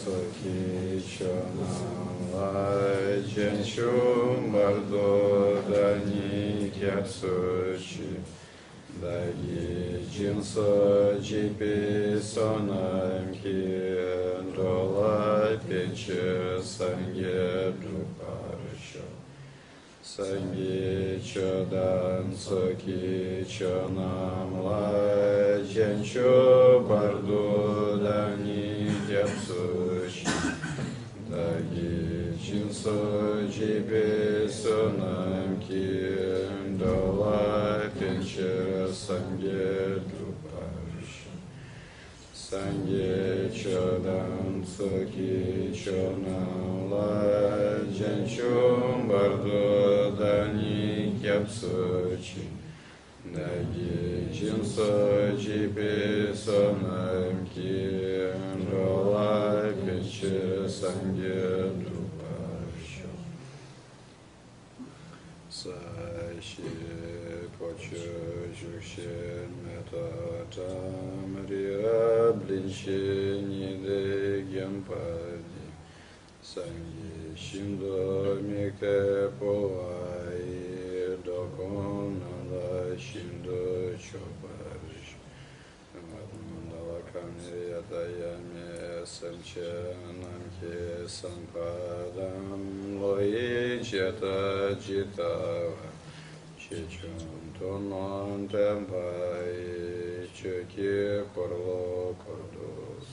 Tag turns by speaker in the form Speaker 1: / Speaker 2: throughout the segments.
Speaker 1: Soki Chonam Lai Jenshum Bardo Dani Kyatsuchi Dagi Jinso Jipi Sonam Ki Dola Peche Sangye Druparsho Sangye Chodan Soki Chonam Lai Jenshum Bardo Dani Kyatsuchi Dagi Jinso Jipi Sonam Ki Dola Peche Sangye Druparsho Sangye Chodan Soki Chonam Lai Jenshum Bardo Dani Kyatsuchi Dagi Jinso Jipi Sonam Ki Dola Peche Sangye Druparsho Sashi Pocho Jushin Meta Tamriya Blinchi Nide Gyampadi Sangye Shindo Mikte Powai Dokon Nanda Shindo Choparsh Mandala Kamri Atayame Sanche Namke Sampadam Loyi Jeta Jitava Chechon Tonon Tempai Cheki Korlo Kordos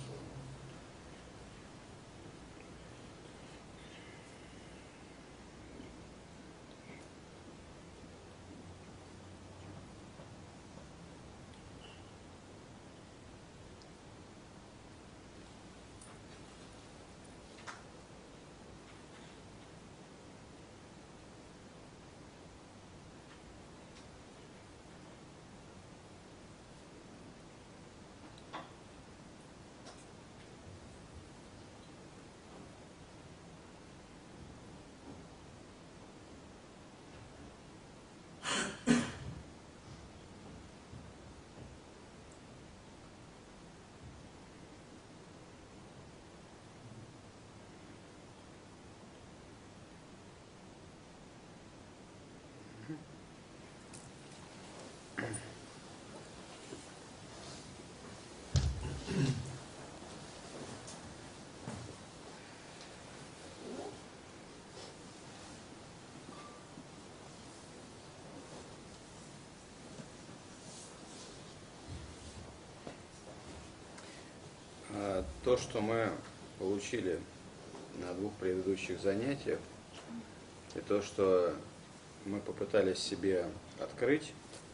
Speaker 1: То, что мы получили на двух предыдущих занятиях, и то, что мы попытались себе открыть,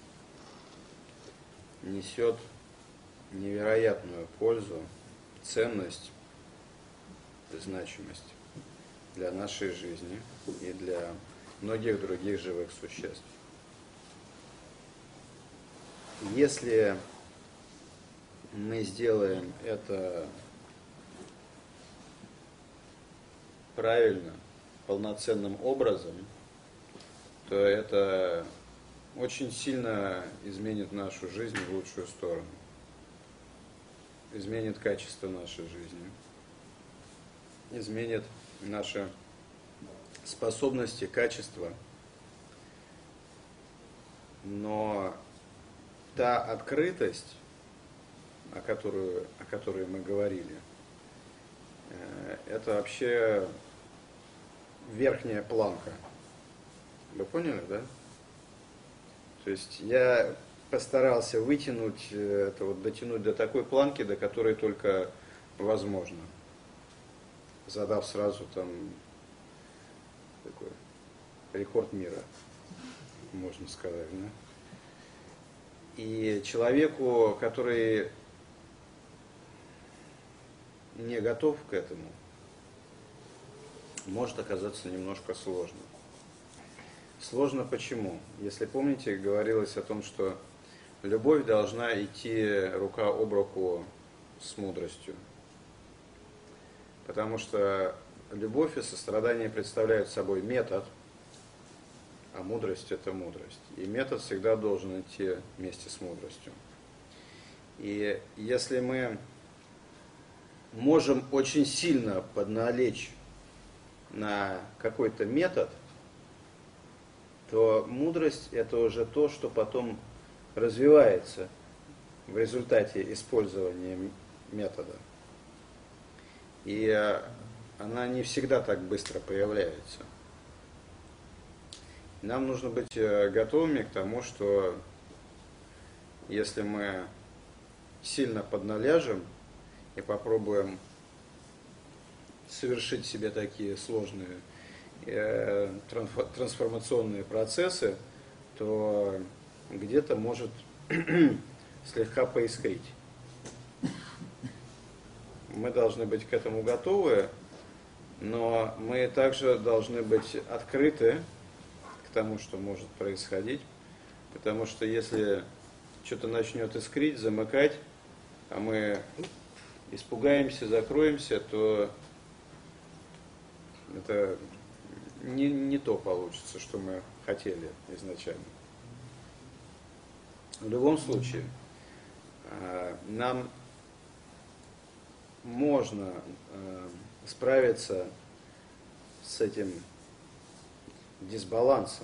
Speaker 1: несет невероятную пользу, ценность и значимость для нашей жизни и для многих других живых существ. Если мы сделаем это правильно, полноценным образом, то это очень сильно изменит нашу жизнь в лучшую сторону, изменит качество нашей жизни, изменит наши способности, качество. Но та открытость, о которой мы говорили, это вообще верхняя планка. Вы поняли, да? То есть я постарался вытянуть это, вот, дотянуть до такой планки, до которой только возможно, задав сразу там такой рекорд мира, можно сказать, да? И человеку, который не готов к этому, может оказаться немножко сложно. Сложно почему? Если помните, говорилось о том, что любовь должна идти рука об руку с мудростью. Потому что любовь и сострадание представляют собой метод, а мудрость – это мудрость. И метод всегда должен идти вместе с мудростью. И если мы можем очень сильно подналечь на какой-то метод, то мудрость – это уже то, что потом развивается в результате использования метода. И она не всегда так быстро появляется. Нам нужно быть готовыми к тому, что если мы сильно подналяжем и попробуем совершить себе такие сложные трансформационные процессы, то где-то может слегка поискрить. Мы должны быть к этому готовы, но мы также должны быть открыты к тому, что может происходить, потому что если что-то начнет искрить, замыкать, а мы испугаемся, закроемся, то это не то получится, что мы хотели изначально. В любом случае, нам можно справиться с этим дисбалансом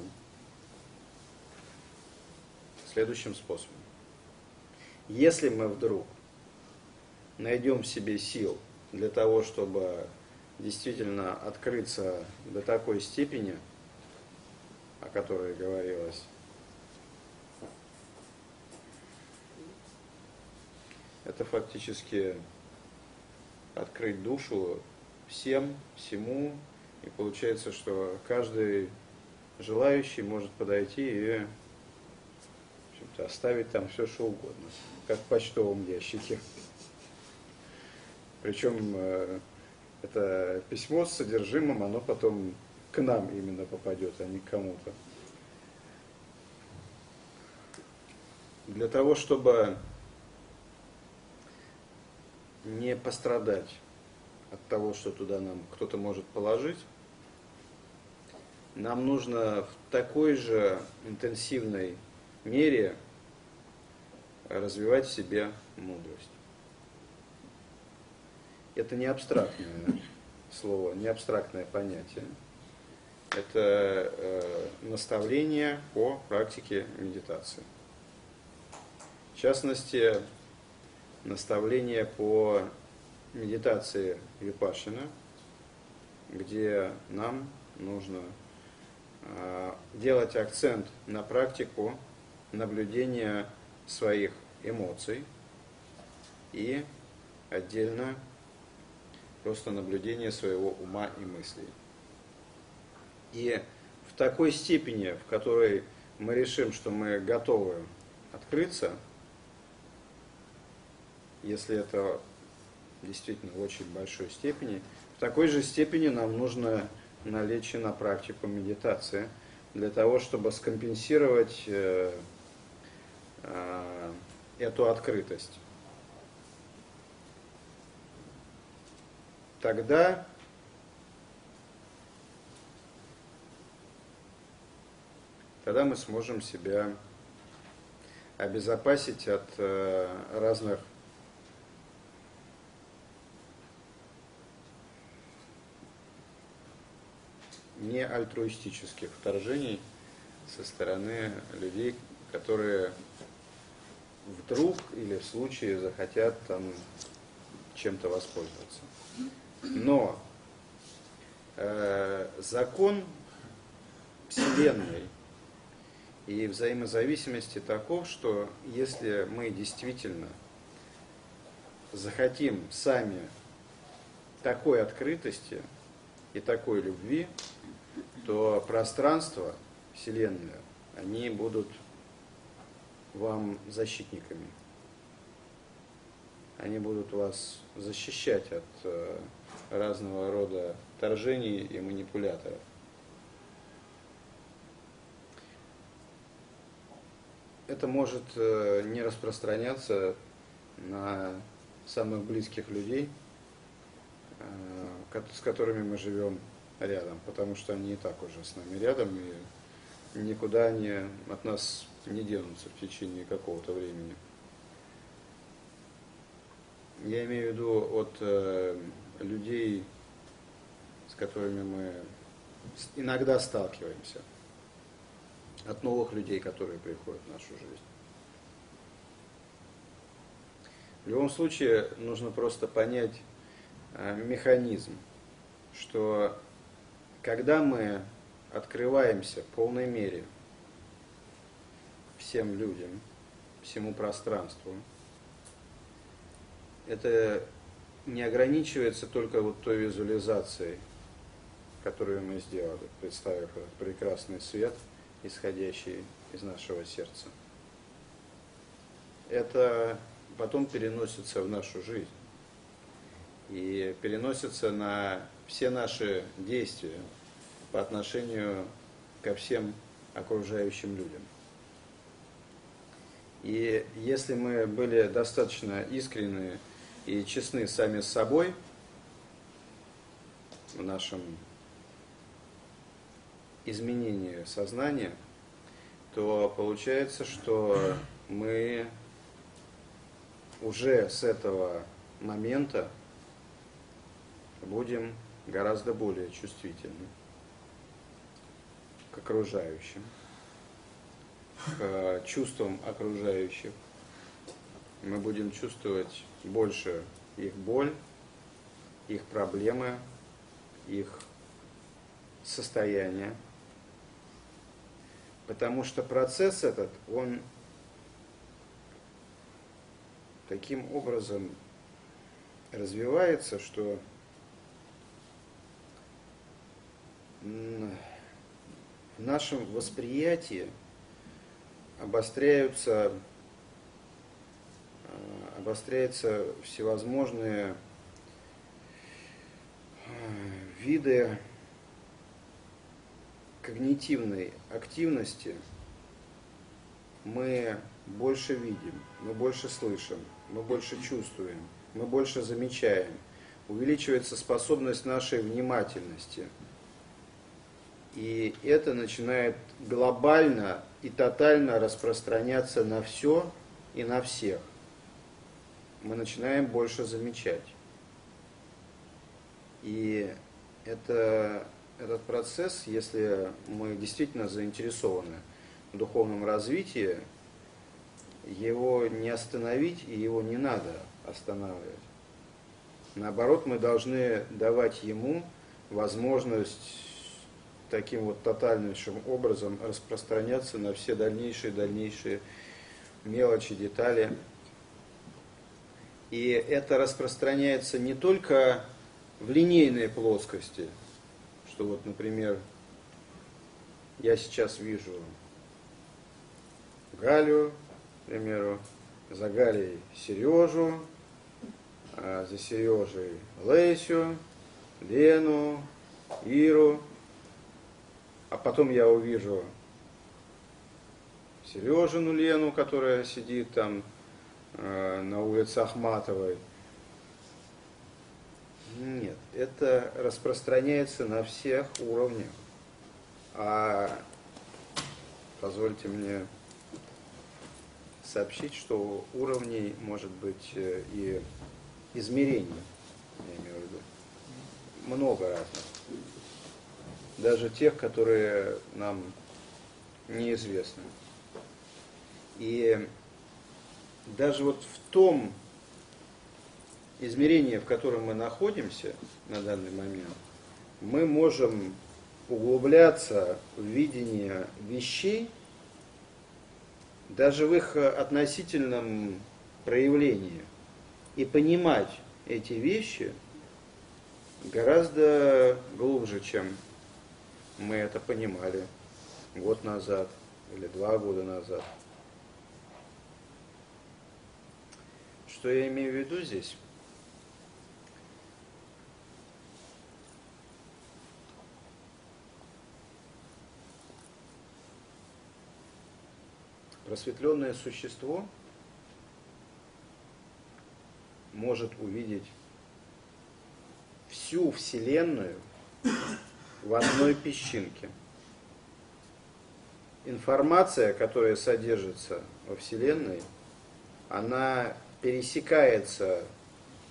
Speaker 1: следующим способом. Если мы вдруг найдем в себе сил для того, чтобы действительно открыться до такой степени, о которой говорилось, это фактически открыть душу всем, всему, и получается, что каждый желающий может подойти и в общем-то, оставить там все, что угодно, как в почтовом ящике. Причем это письмо с содержимым, оно потом к нам именно попадет, а не к кому-то. Для того, чтобы не пострадать от того, что туда нам кто-то может положить, нам нужно в такой же интенсивной мере развивать в себе мудрость. Это не абстрактное слово, не абстрактное понятие. Это наставление по практике медитации. В частности, наставление по медитации випассана, где нам нужно делать акцент на практику наблюдения своих эмоций и отдельно просто наблюдение своего ума и мыслей. И в такой степени, в которой мы решим, что мы готовы открыться, если это действительно в очень большой степени, в такой же степени нам нужно налечь на практику медитации для того, чтобы скомпенсировать эту открытость. Тогда мы сможем себя обезопасить от разных неальтруистических вторжений со стороны людей, которые вдруг или в случае захотят там чем-то воспользоваться. Но закон Вселенной и взаимозависимости таков, что если мы действительно захотим сами такой открытости и такой любви, то пространство, Вселенная, они будут вам защитниками. Они будут вас защищать от разного рода вторжений и манипуляторов. Это может не распространяться на самых близких людей, с которыми мы живем рядом, потому что они и так уже с нами рядом, и никуда они от нас не денутся в течение какого-то времени. Я имею в виду от людей, с которыми мы иногда сталкиваемся, от новых людей, которые приходят в нашу жизнь. В любом случае, нужно просто понять механизм, что когда мы открываемся в полной мере всем людям, всему пространству, это не ограничивается только вот той визуализацией, которую мы сделали, представив этот прекрасный свет, исходящий из нашего сердца. Это потом переносится в нашу жизнь и переносится на все наши действия по отношению ко всем окружающим людям. И если мы были достаточно искренны и честны сами с собой в нашем изменении сознания, то получается, что мы уже с этого момента будем гораздо более чувствительны к окружающим, к чувствам окружающих. Мы будем чувствовать больше их боль, их проблемы, их состояние. Потому что процесс этот, он таким образом развивается, что в нашем восприятии обостряются всевозможные виды когнитивной активности. Мы больше видим, мы больше слышим, мы больше чувствуем, мы больше замечаем. Увеличивается способность нашей внимательности. И это начинает глобально и тотально распространяться на все и на всех. Мы начинаем больше замечать. И этот процесс, если мы действительно заинтересованы в духовном развитии, его не остановить и его не надо останавливать. Наоборот, мы должны давать ему возможность таким вот тотальнейшим образом распространяться на все дальнейшие мелочи, детали. И это распространяется не только в линейной плоскости, что вот, например, я сейчас вижу Галю, к примеру, за Галей Сережу, а за Сережей Лесю, Лену, Иру, а потом я увижу Сережину Лену, которая сидит там на улице Ахматовой. Нет, это распространяется на всех уровнях. А позвольте мне сообщить, что уровней может быть и измерений, я имею в виду, много разных. Даже тех, которые нам неизвестны. И даже вот в том измерении, в котором мы находимся на данный момент, мы можем углубляться в видение вещей, даже в их относительном проявлении, и понимать эти вещи гораздо глубже, чем мы это понимали год назад или 2 года назад. Что я имею в виду здесь? Просветленное существо может увидеть всю Вселенную в одной песчинке. Информация, которая содержится во Вселенной, она пересекается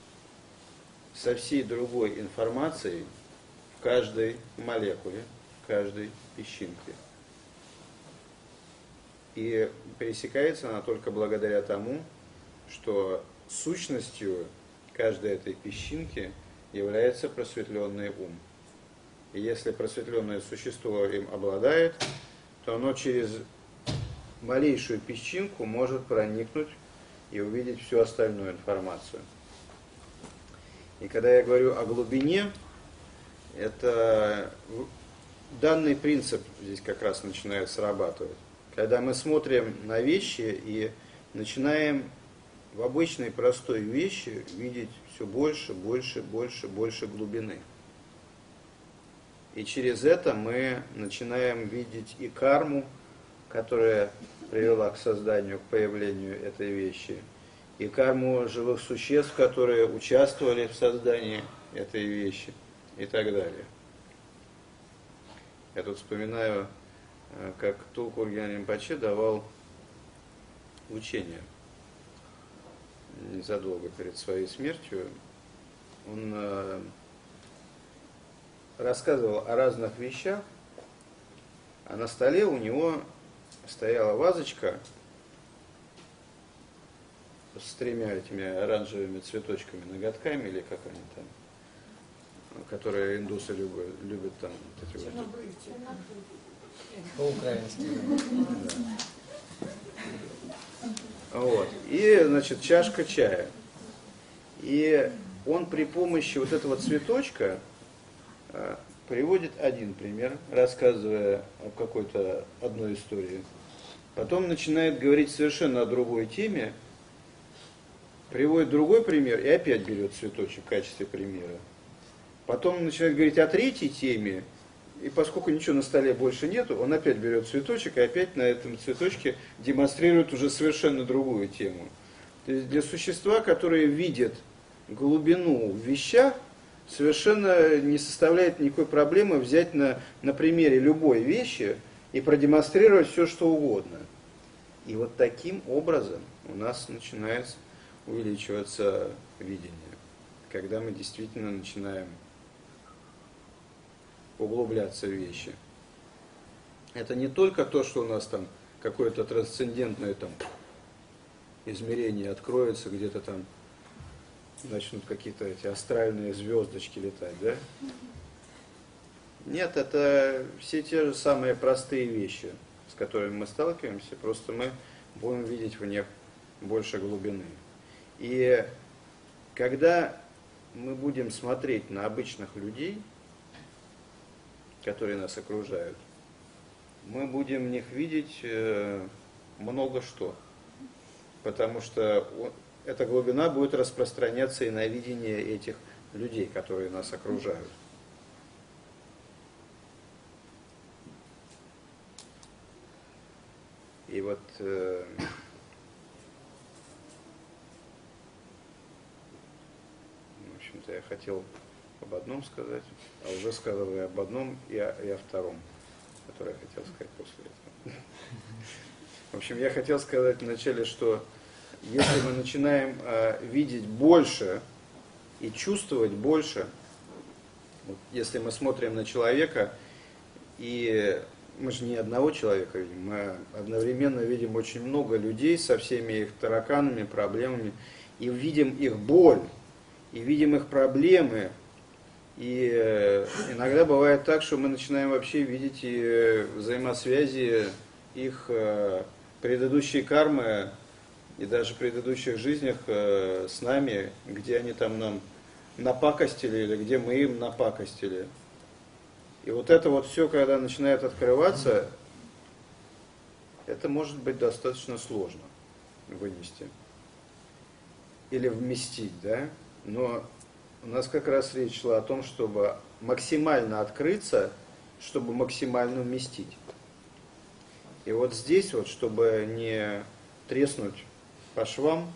Speaker 1: со всей другой информацией в каждой молекуле, в каждой песчинке. И пересекается она только благодаря тому, что сущностью каждой этой песчинки является просветленный ум. И если просветленное существо им обладает, то оно через малейшую песчинку может проникнуть и увидеть всю остальную информацию. И когда я говорю о глубине, это данный принцип здесь как раз начинает срабатывать. Когда мы смотрим на вещи и начинаем в обычной простой вещи видеть все больше, больше, больше, больше глубины. И через это мы начинаем видеть и карму, которая привела к созданию, к появлению этой вещи, и карму живых существ, которые участвовали в создании этой вещи, и так далее. Я тут вспоминаю, как Тулку Ургьян Ринпоче давал учение незадолго перед своей смертью. Он рассказывал о разных вещах, а на столе у него стояла вазочка с 3 этими оранжевыми цветочками, ноготками, или как они там, которые индусы любят там вот эти вот.
Speaker 2: По-украински.
Speaker 1: Да. Вот. И, значит, чашка чая. И он при помощи вот этого цветочка приводит один пример, рассказывая о какой-то одной истории. Потом начинает говорить совершенно о другой теме, приводит другой пример и опять берет цветочек в качестве примера. Потом начинает говорить о третьей теме, и поскольку ничего на столе больше нету, он опять берет цветочек и опять на этом цветочке демонстрирует уже совершенно другую тему. То есть для существа, которое видит глубину в вещах, совершенно не составляет никакой проблемы взять на примере любой вещи и продемонстрировать все, что угодно. И вот таким образом у нас начинает увеличиваться видение, когда мы действительно начинаем углубляться в вещи. Это не только то, что у нас там какое-то трансцендентное там измерение откроется, где-то там начнут какие-то эти астральные звездочки летать, да? Нет, это все те же самые простые вещи, с которыми мы сталкиваемся, просто мы будем видеть в них больше глубины. И когда мы будем смотреть на обычных людей, которые нас окружают, мы будем в них видеть много что. Потому что эта глубина будет распространяться и на видение этих людей, которые нас окружают. И вот в общем-то я хотел об одном сказать, а уже сказал и об одном, и о втором, которое я хотел сказать после этого. В общем, я хотел сказать вначале, что если мы начинаем видеть больше и чувствовать больше, вот если мы смотрим на человека, и мы же не одного человека видим, мы одновременно видим очень много людей со всеми их тараканами, проблемами, и видим их боль, и видим их проблемы, и иногда бывает так, что мы начинаем вообще видеть и взаимосвязи их предыдущей кармы, и даже в предыдущих жизнях с нами, где они там нам напакостили, или где мы им напакостили. И вот это вот все, когда начинает открываться, это может быть достаточно сложно вынести. Или вместить, да? Но у нас как раз речь шла о том, чтобы максимально открыться, чтобы максимально вместить. И вот здесь вот, чтобы не треснуть по швам,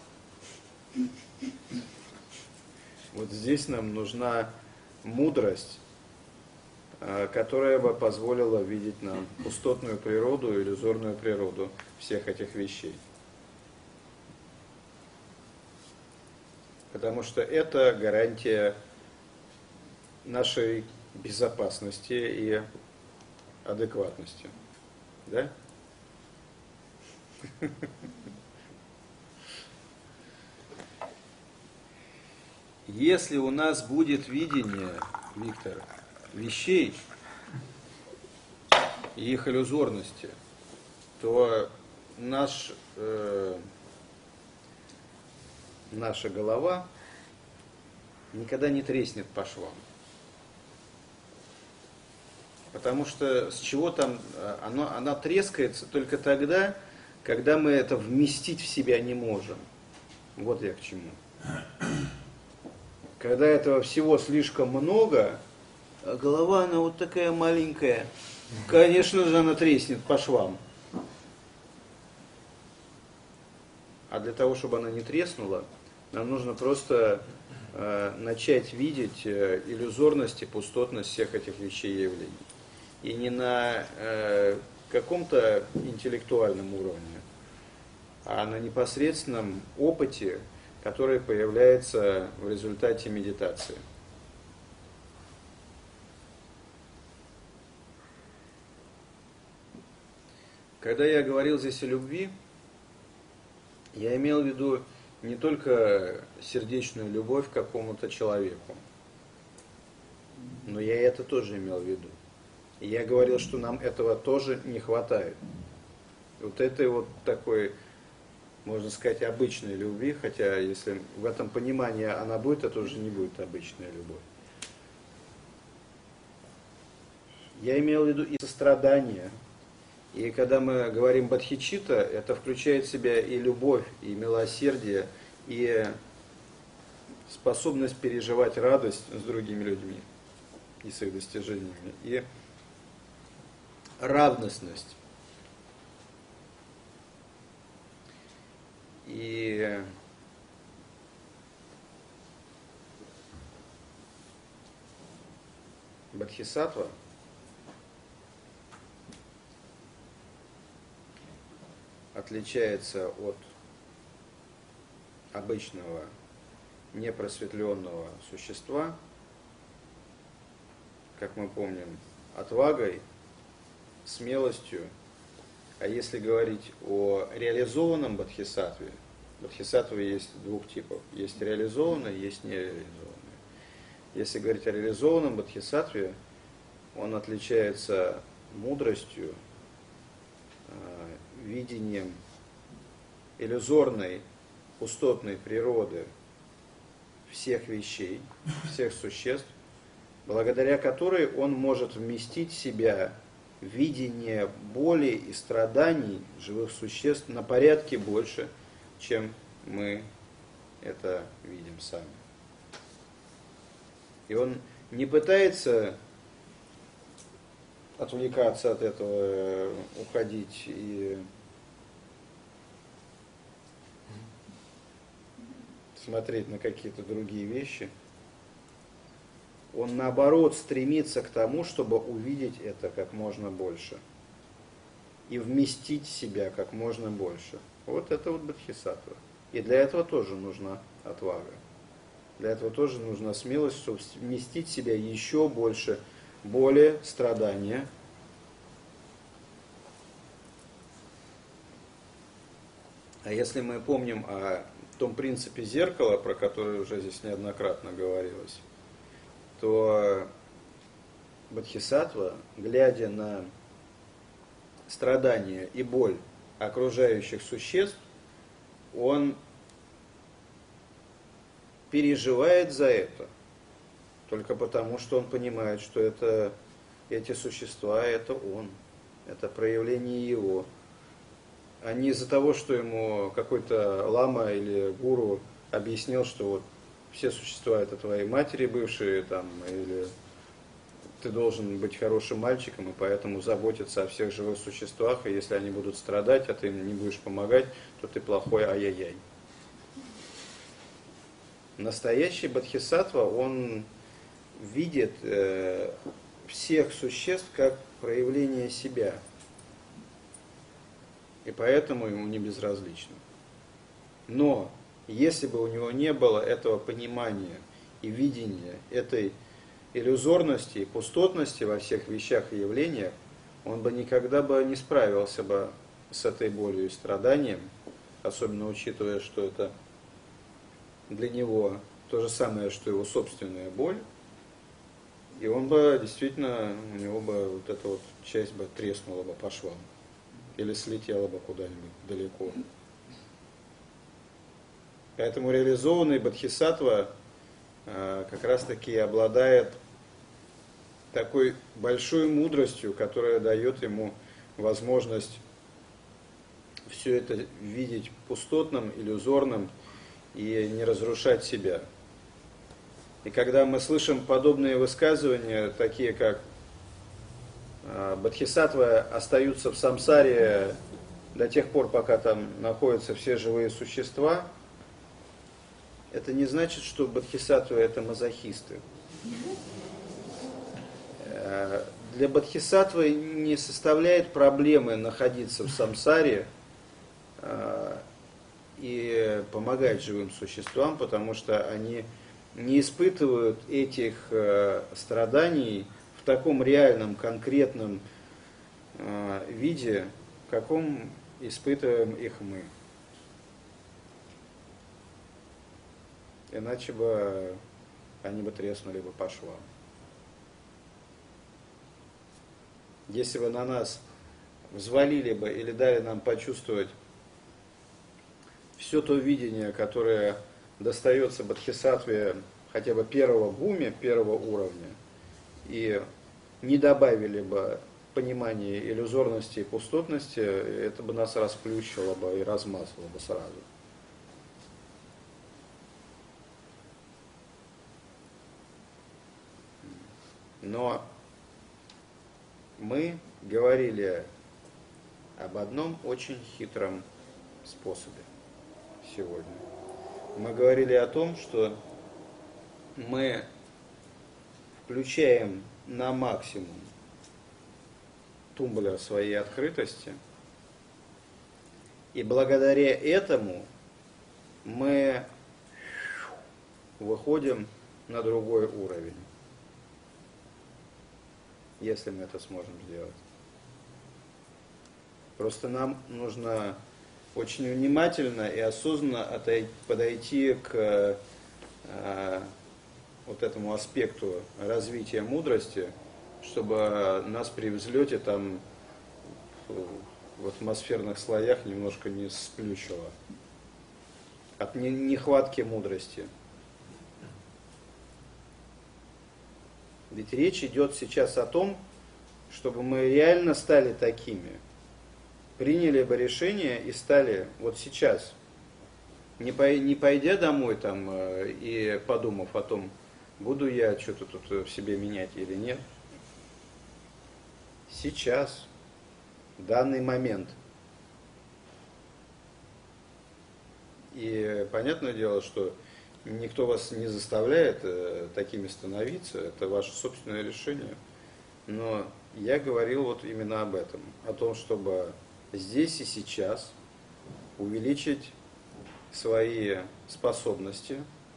Speaker 1: вот здесь нам нужна мудрость, которая бы позволила видеть нам пустотную природу, иллюзорную природу всех этих вещей. Потому что это гарантия нашей безопасности и адекватности. Да? Если у нас будет видение, Виктор, вещей и их иллюзорности, то наша голова никогда не треснет по швам. Потому что с чего там она трескается только тогда, когда мы это вместить в себя не можем. Вот я к чему. Когда этого всего слишком много, а голова она вот такая маленькая, конечно же она треснет по швам. А для того, чтобы она не треснула, нам нужно просто начать видеть иллюзорность и пустотность всех этих вещей и явлений. И не на каком-то интеллектуальном уровне, а на непосредственном опыте, который появляется в результате медитации. Когда я говорил здесь о любви, я имел в виду не только сердечную любовь к какому-то человеку, но я это тоже имел в виду. И я говорил, что нам этого тоже не хватает. Вот этой вот такой, можно сказать, обычной любви, хотя если в этом понимании она будет, это уже не будет обычная любовь. Я имел в виду и сострадание. И когда мы говорим бодхичитта, это включает в себя и любовь, и милосердие, и способность переживать радость с другими людьми и с их достижениями, и равностность. И бодхисаттва отличается от обычного непросветленного существа, как мы помним, отвагой, смелостью. А если говорить о реализованном бодхисаттве, бодхисаттвы есть двух типов. Есть реализованные, есть нереализованные. Если говорить о реализованном бодхисаттве, он отличается мудростью, видением иллюзорной, пустотной природы всех вещей, всех существ, благодаря которой он может вместить в себя видение боли и страданий живых существ на порядке больше, чем мы это видим сами. И он не пытается отвлекаться от этого, уходить и смотреть на какие-то другие вещи. Он, наоборот, стремится к тому, чтобы увидеть это как можно больше и вместить в себя как можно больше. Вот это вот бодхисаттва. И для этого тоже нужна отвага. Для этого тоже нужна смелость, чтобы вместить в себя еще больше боли, страдания. А если мы помним о том принципе зеркала, про который уже здесь неоднократно говорилось, то бодхисаттва, глядя на страдания и боль окружающих существ, он переживает за это только потому, что он понимает, что эти существа, это он, это проявление его. А не из-за того, что ему какой-то лама или гуру объяснил, что вот все существа это твои матери бывшие, там, или ты должен быть хорошим мальчиком, и поэтому заботиться о всех живых существах, и если они будут страдать, а ты им не будешь помогать, то ты плохой ай-яй-яй. Настоящий бодхисаттва, он видит всех существ как проявление себя, и поэтому ему не безразлично. Но если бы у него не было этого понимания и видения этой иллюзорности и пустотности во всех вещах и явлениях, он бы никогда бы не справился бы с этой болью и страданием, особенно учитывая, что это для него то же самое, что его собственная боль, и он бы действительно, у него бы вот эта вот часть бы треснула бы по швам, или слетела бы куда-нибудь далеко. Поэтому реализованный бодхисаттва как раз таки обладает такой большой мудростью, которая дает ему возможность все это видеть пустотным, иллюзорным и не разрушать себя. И когда мы слышим подобные высказывания, такие как бодхисаттвы остаются в самсаре до тех пор, пока там находятся все живые существа, это не значит, что бодхисаттвы это мазохисты. Для бодхисаттвы не составляет проблемы находиться в самсаре и помогать живым существам, потому что они не испытывают этих страданий в таком реальном, конкретном виде, в каком испытываем их мы. Иначе бы они бы треснули бы по швам. Если бы на нас взвалили бы или дали нам почувствовать все то видение, которое достается бодхисаттве хотя бы первого гуми, первого уровня, и не добавили бы понимания иллюзорности и пустотности, это бы нас расплющило бы и размазало бы сразу. Но мы говорили об одном очень хитром способе сегодня. Мы говорили о том, что мы включаем на максимум тумблер своей открытости, и благодаря этому мы выходим на другой уровень, если мы это сможем сделать. Просто нам нужно очень внимательно и осознанно подойти к вот этому аспекту развития мудрости, чтобы нас при взлете там в атмосферных слоях немножко не сплющило от нехватки мудрости. Ведь речь идет сейчас о том, чтобы мы реально стали такими. Приняли бы решение и стали вот сейчас, не пойдя домой там и подумав о том, буду я что-то тут в себе менять или нет. Сейчас, в данный момент. И понятное дело, что никто вас не заставляет такими становиться, это ваше собственное решение. Но я говорил вот именно об этом, о том, чтобы здесь и сейчас увеличить свои способности,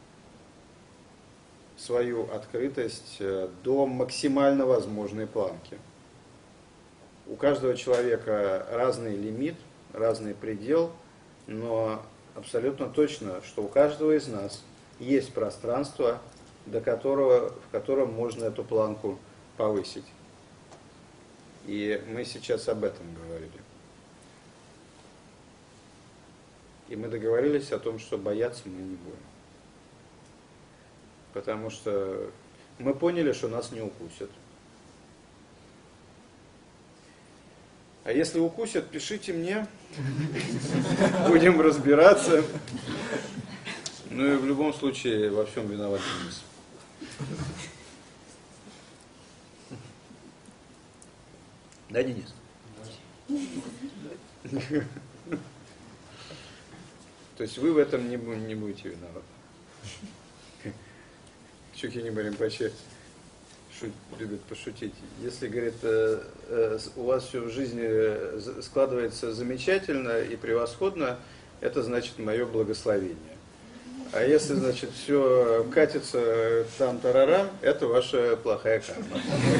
Speaker 1: свою открытость до максимально возможной планки. У каждого человека разный лимит, разный предел, но абсолютно точно, что у каждого из нас есть пространство, в котором можно эту планку повысить. И мы сейчас об этом говорили. И мы договорились о том, что бояться мы не будем. Потому что мы поняли, что нас не укусят. А если укусят, пишите мне. Будем разбираться. Ну и в любом случае во всем виноват Денис. Да, Денис? То есть вы в этом не будете виноваты. Чухини Баримпаче любит пошутить. Если, говорит, у вас все в жизни складывается замечательно и превосходно, это значит мое благословение. А если, значит, все катится там тарарам, это ваша плохая карма.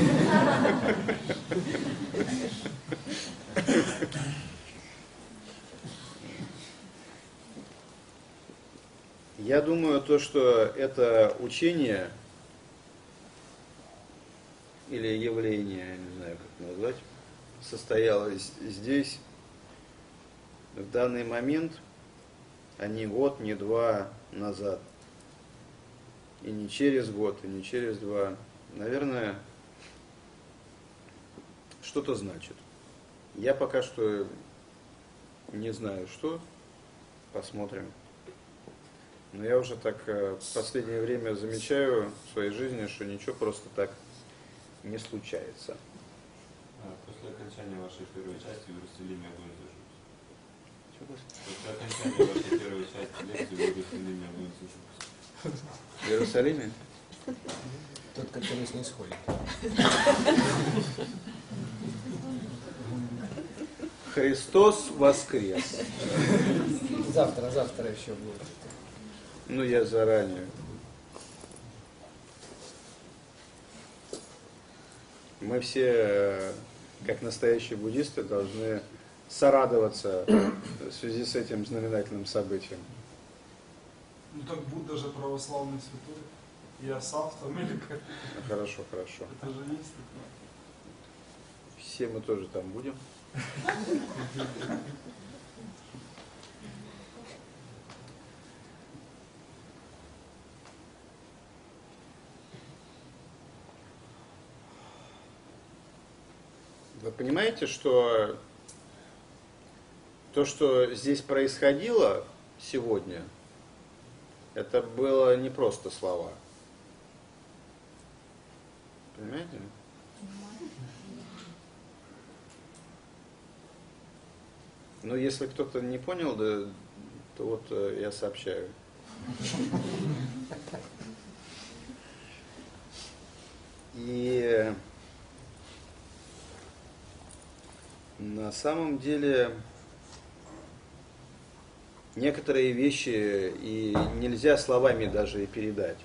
Speaker 1: Я думаю, то, что это учение или явление, я не знаю, как назвать, состоялось здесь в данный момент, а не год, не два назад. И не через год, и не через два. Наверное, что-то значит. Я пока что не знаю, что. Посмотрим. Но я уже так в последнее время замечаю в своей жизни, что ничего просто так не случается.
Speaker 2: После окончания вашей первой части в Иерусалиме огонь зажжется.
Speaker 1: Что
Speaker 2: После окончания вашей первой части лекции в Иерусалиме огонь зажжется.
Speaker 1: в Иерусалиме?
Speaker 3: Тот, который с ней сходит.
Speaker 1: Христос воскрес.
Speaker 3: Завтра еще будет.
Speaker 1: Ну, я заранее. Мы все, как настоящие буддисты, должны сорадоваться в связи с этим знаменательным событием.
Speaker 4: Ну так Будда же православный святой. Я с автором или как?
Speaker 1: Хорошо, хорошо.
Speaker 4: Это же есть такое.
Speaker 1: Все мы тоже там будем. Вы понимаете, что то, что здесь происходило сегодня, это было не просто слова. Понимаете? Но если кто-то не понял, да, то вот я сообщаю. И на самом деле некоторые вещи и нельзя словами даже и передать.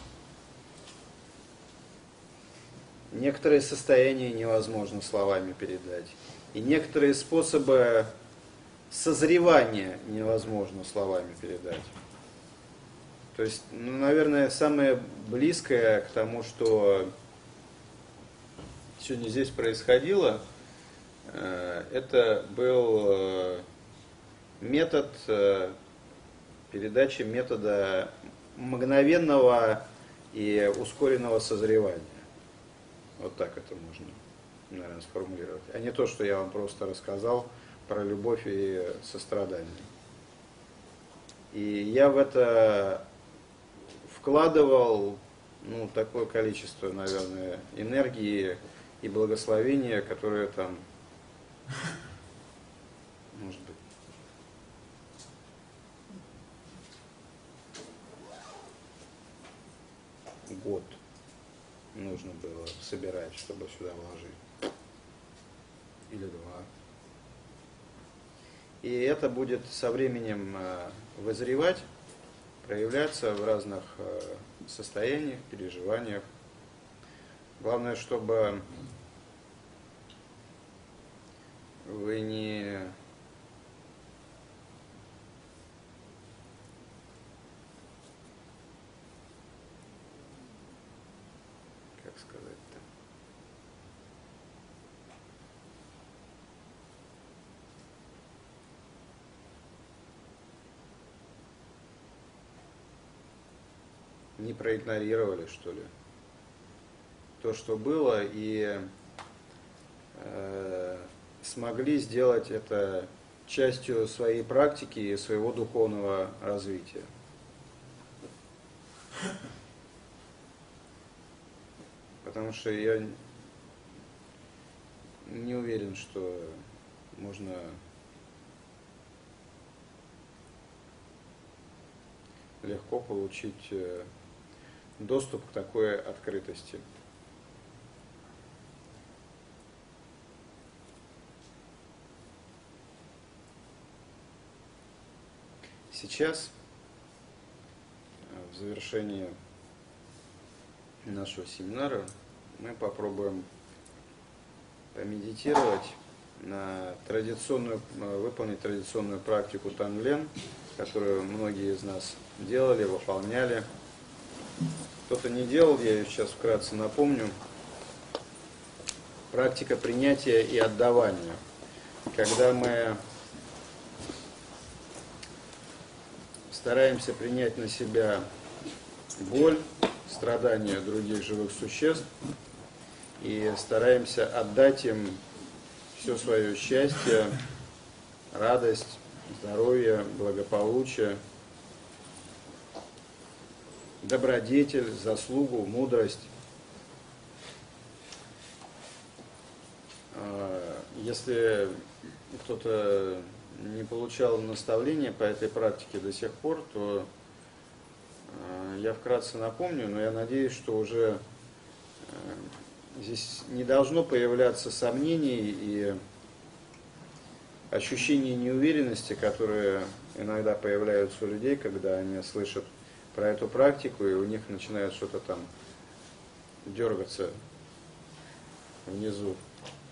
Speaker 1: Некоторые состояния невозможно словами передать. И некоторые способы созревания невозможно словами передать. То есть, ну, наверное, самое близкое к тому, что сегодня здесь происходило, это был метод передачи метода мгновенного и ускоренного созревания. Вот так это можно, наверное, сформулировать. А не то, что я вам просто рассказал про любовь и сострадание. И я в это вкладывал, ну, такое количество, наверное, энергии и благословения, которое там, может быть, год нужно было собирать, чтобы сюда вложить. Или два. И это будет со временем вызревать, проявляться в разных состояниях, переживаниях. Главное, чтобы вы не как сказать-то? Не проигнорировали, что ли, то, что было, и смогли сделать это частью своей практики и своего духовного развития. Потому что я не уверен, что можно легко получить доступ к такой открытости. Сейчас в завершении нашего семинара мы попробуем помедитировать выполнить традиционную практику Танлен, которую многие из нас делали, выполняли. Кто-то не делал, я ее сейчас вкратце напомню. Практика принятия и отдавания. Когда мы стараемся принять на себя боль, страдания других живых существ и стараемся отдать им все свое счастье, радость, здоровье, благополучие, добродетель, заслугу, мудрость. Если кто-то не получал наставления по этой практике до сих пор, то я вкратце напомню, но я надеюсь, что уже здесь не должно появляться сомнений и ощущение неуверенности, которые иногда появляются у людей, когда они слышат про эту практику, и у них начинает что-то там дергаться внизу.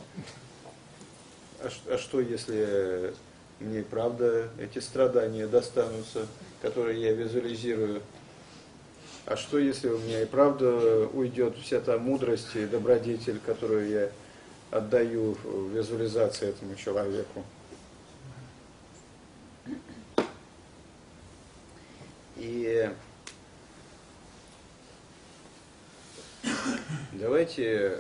Speaker 1: А что, если мне и правда эти страдания достанутся, которые я визуализирую? А что, если у меня и правда уйдет вся та мудрость и добродетель, которую я отдаю в визуализации этому человеку? И давайте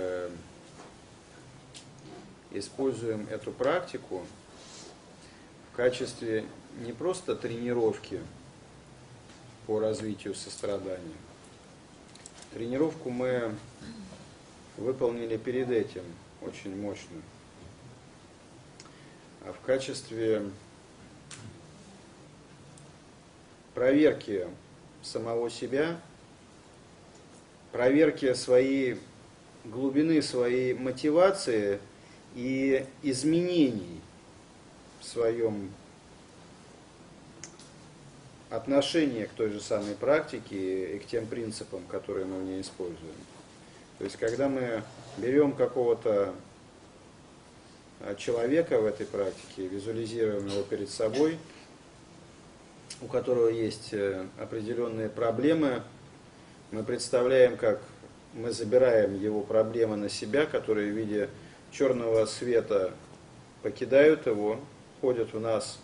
Speaker 1: используем эту практику в качестве не просто тренировки по развитию сострадания. Тренировку мы выполнили перед этим, очень мощную. А в качестве проверки самого себя, проверки своей глубины, своей мотивации и изменений в своем отношении к той же самой практике и к тем принципам, которые мы в ней используем. То есть, когда мы берем какого-то человека в этой практике, визуализируем его перед собой, у которого есть определенные проблемы, мы представляем, как мы забираем его проблемы на себя, которые в виде черного света покидают его, входят в нас.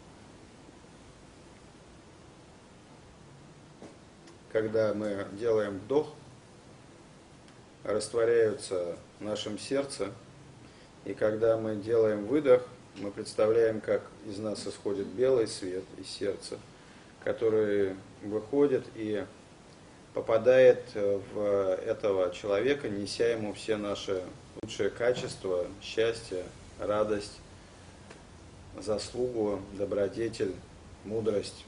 Speaker 1: Когда мы делаем вдох, растворяются в нашем сердце, и когда мы делаем выдох, мы представляем, как из нас исходит белый свет из сердца, который выходит и попадает в этого человека, неся ему все наши лучшие качества, счастье, радость, заслугу, добродетель, мудрость.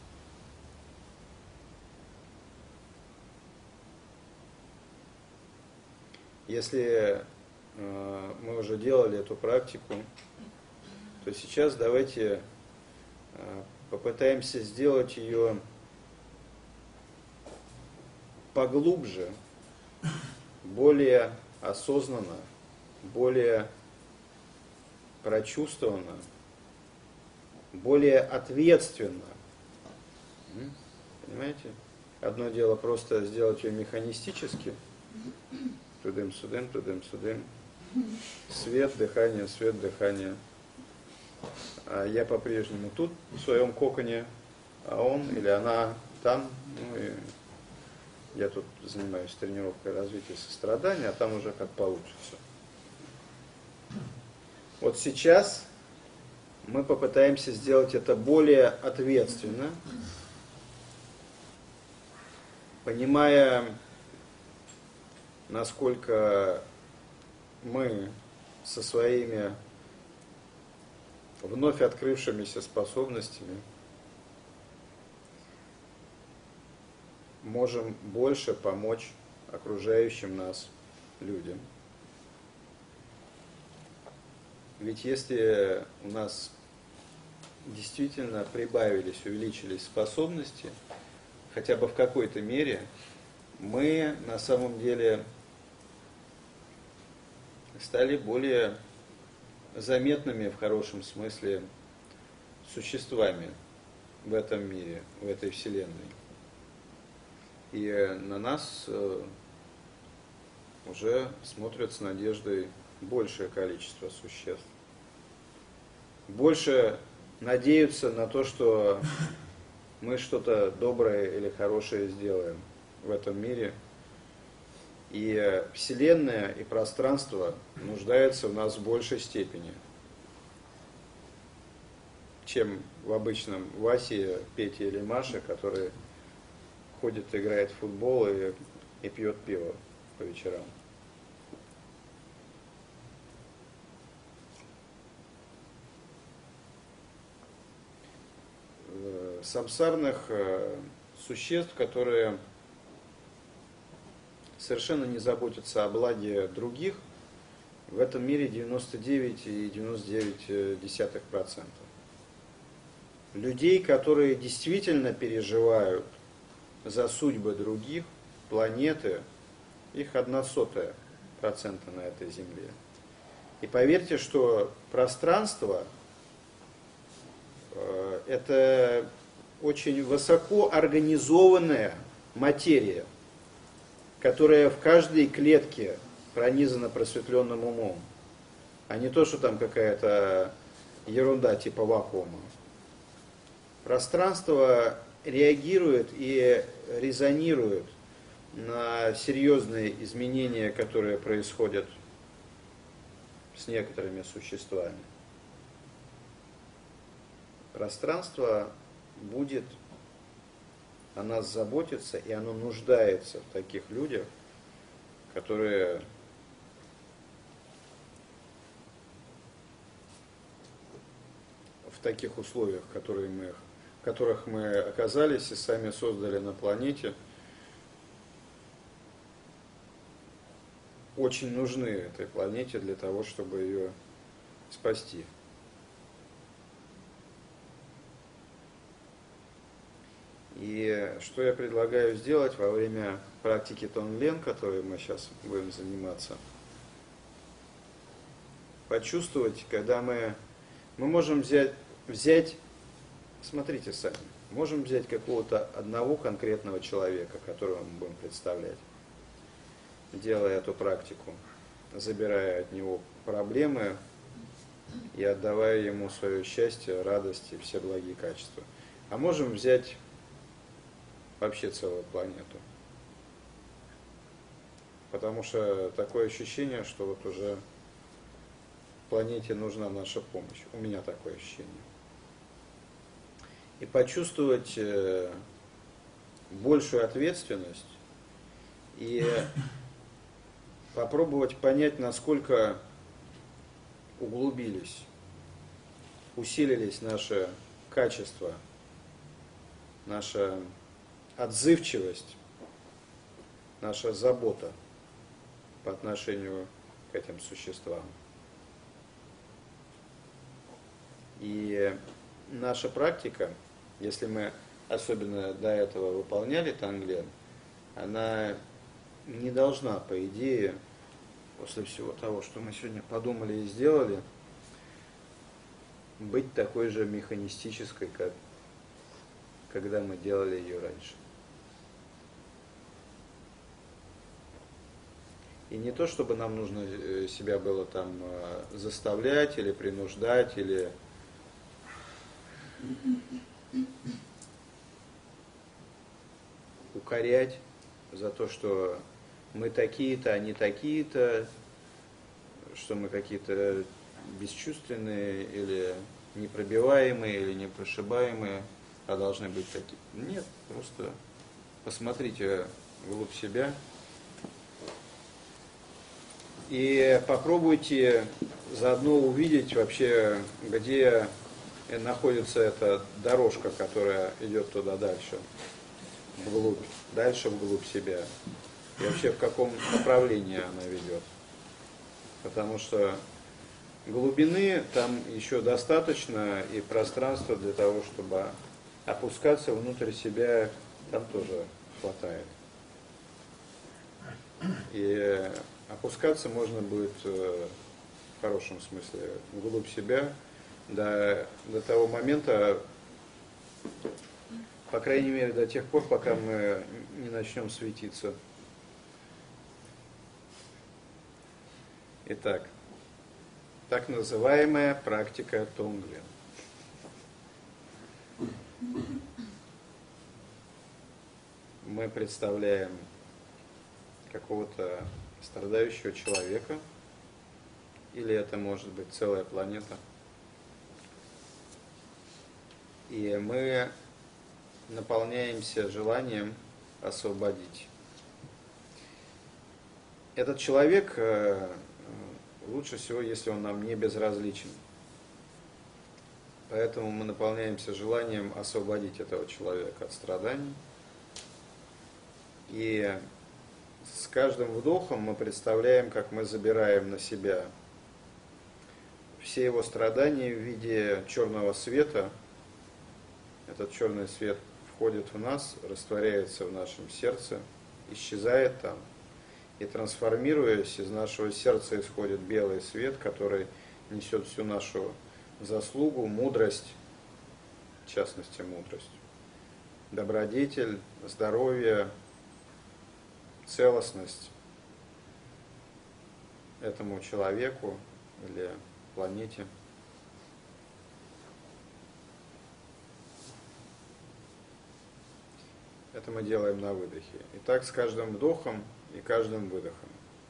Speaker 1: Если мы уже делали эту практику, то сейчас давайте попытаемся сделать ее поглубже, более осознанно, более прочувствованно, более ответственно. Понимаете? Одно дело просто сделать ее механистически. Тудым-судым, тудым-судым. Свет, дыхание. А я по-прежнему тут, в своем коконе, а он или она там. Ну и я тут занимаюсь тренировкой развития сострадания, а там уже как получится. Вот сейчас мы попытаемся сделать это более ответственно, понимая, насколько мы со своими вновь открывшимися способностями можем больше помочь окружающим нас людям. Ведь если у нас действительно прибавились, увеличились способности, хотя бы в какой-то мере, мы на самом деле стали более заметными в хорошем смысле существами в этом мире, в этой Вселенной. И на нас уже смотрят с надеждой большее количество существ. Больше надеются на то, что мы что-то доброе или хорошее сделаем в этом мире. И Вселенная и пространство нуждаются в нас в большей степени, чем в обычном Васе, Пете или Маше, который ходит, играет в футбол и пьет пиво по вечерам. Самсарных существ, которые совершенно не заботятся о благе других, в этом мире 99,99%. Людей, которые действительно переживают за судьбы других, планеты, их 0,01% на этой Земле. И поверьте, что пространство это очень высоко организованная материя, которая в каждой клетке пронизана просветленным умом, а не то, что там какая-то ерунда типа вакуума. Пространство реагирует и резонирует на серьезные изменения, которые происходят с некоторыми существами. Пространство будет о нас заботиться, и оно нуждается в таких людях, которые в таких условиях, в которых мы оказались и сами создали на планете, очень нужны этой планете для того, чтобы ее спасти. И что я предлагаю сделать во время практики Тонлен, которой мы сейчас будем заниматься? Почувствовать, когда мы можем взять, смотрите сами, можем взять какого-то одного конкретного человека, которого мы будем представлять, делая эту практику, забирая от него проблемы и отдавая ему свое счастье, радость и все благие качества. А можем взять вообще целую планету. Потому что такое ощущение, что вот уже планете нужна наша помощь. У меня такое ощущение. И почувствовать большую ответственность и попробовать понять, насколько углубились, усилились наши качества, наша отзывчивость, наша забота по отношению к этим существам. И наша практика, если мы особенно до этого выполняли Тонлен, она не должна, по идее, после всего того, что мы сегодня подумали и сделали, быть такой же механистической, как когда мы делали ее раньше. И не то, чтобы нам нужно себя было там заставлять или принуждать, или укорять за то, что мы такие-то, они такие-то, что мы какие-то бесчувственные или непробиваемые, или непрошибаемые, а должны быть такие. Нет, просто посмотрите вглубь себя и попробуйте заодно увидеть вообще, где находится эта дорожка, которая идет туда дальше, вглубь себя. И вообще в каком направлении она ведет. Потому что глубины там еще достаточно и пространства для того, чтобы опускаться внутрь себя там тоже хватает. И опускаться можно будет в хорошем смысле вглубь себя до того момента, по крайней мере, до тех пор, пока мы не начнем светиться. Итак, так называемая практика Тонглин. Мы представляем какого-то страдающего человека, или это может быть целая планета. И мы наполняемся желанием освободить. Этот человек лучше всего, если он нам не безразличен. Поэтому мы наполняемся желанием освободить этого человека от страданий. И с каждым вдохом мы представляем, как мы забираем на себя все его страдания в виде черного света. Этот черный свет входит в нас, растворяется в нашем сердце, исчезает там. И трансформируясь, из нашего сердца исходит белый свет, который несет всю нашу заслугу, мудрость, в частности мудрость, добродетель, здоровье, целостность этому человеку или планете. Это мы делаем на выдохе. И так с каждым вдохом и каждым выдохом.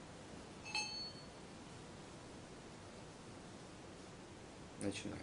Speaker 1: Начинаем.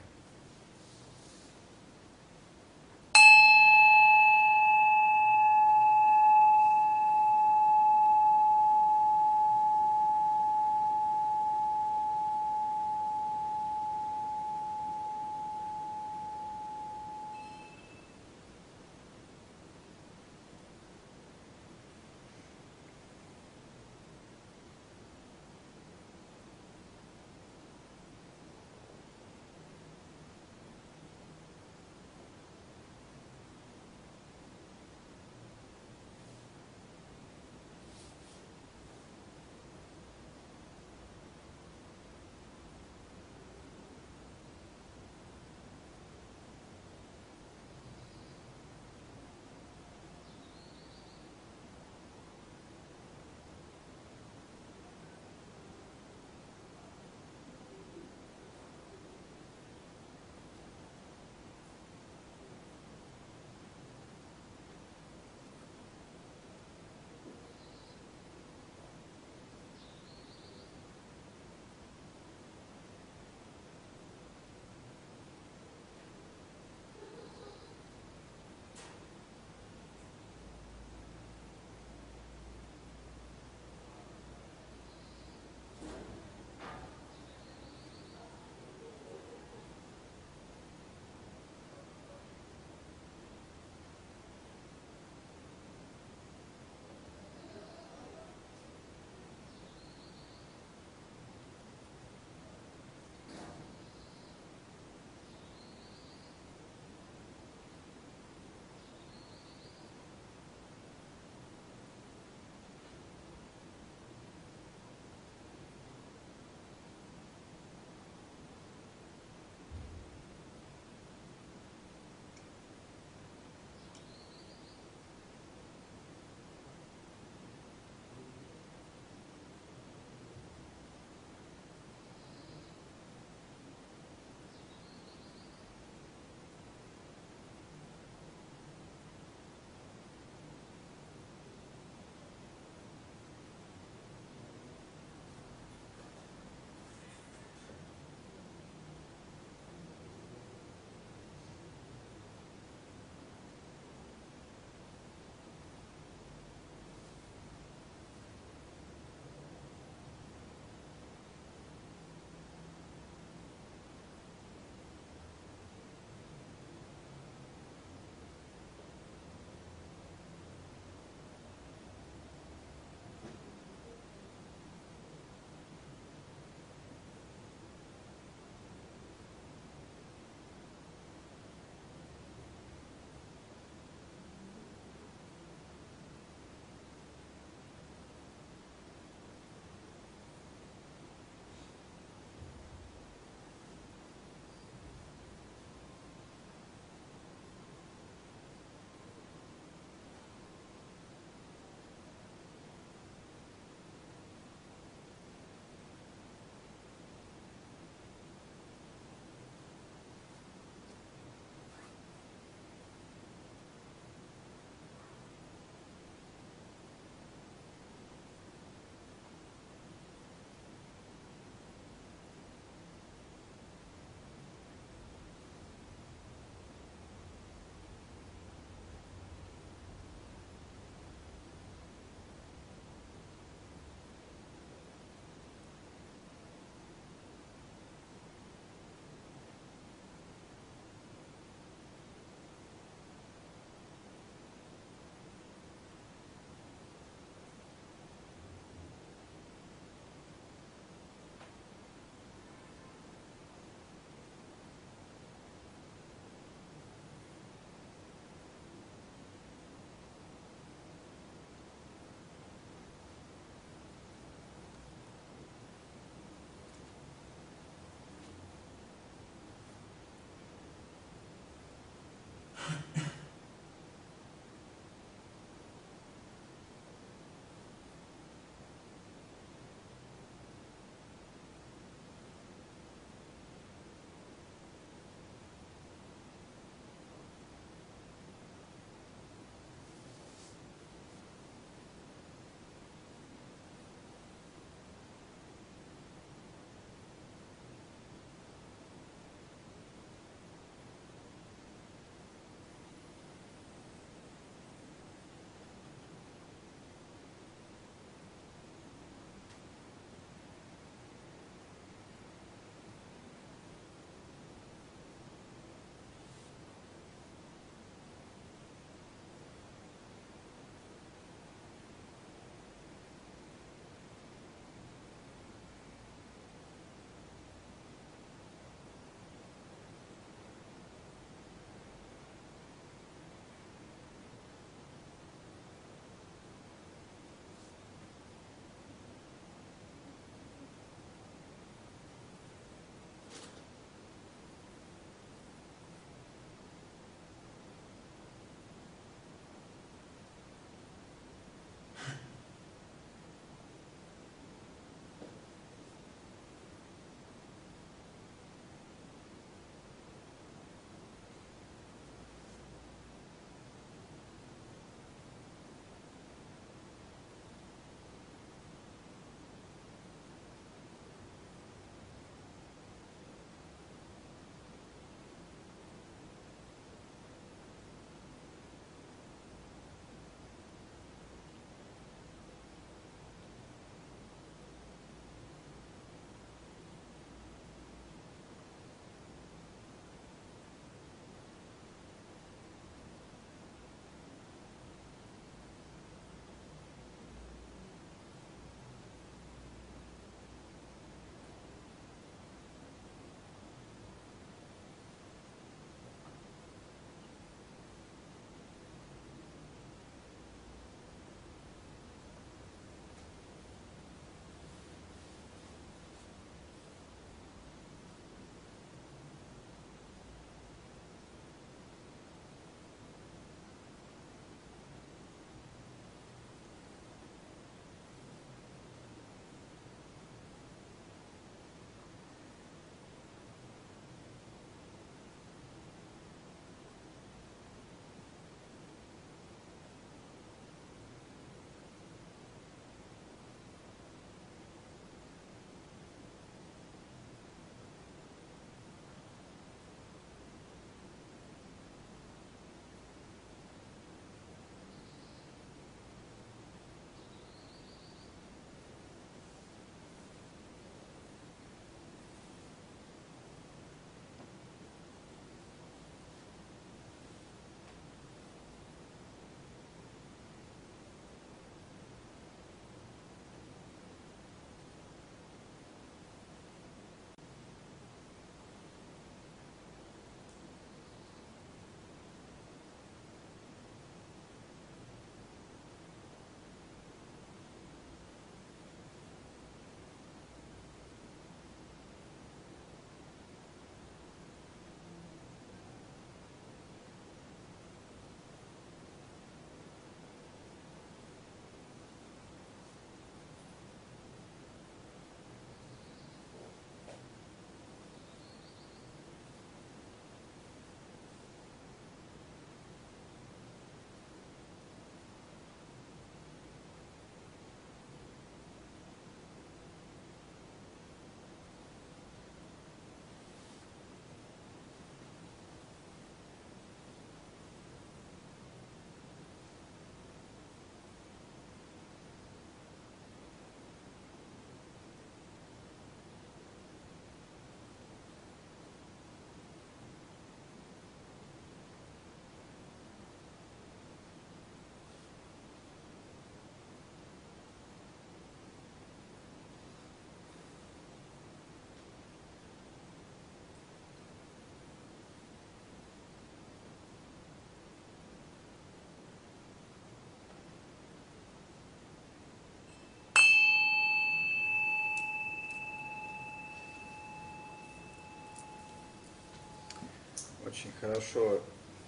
Speaker 1: очень хорошо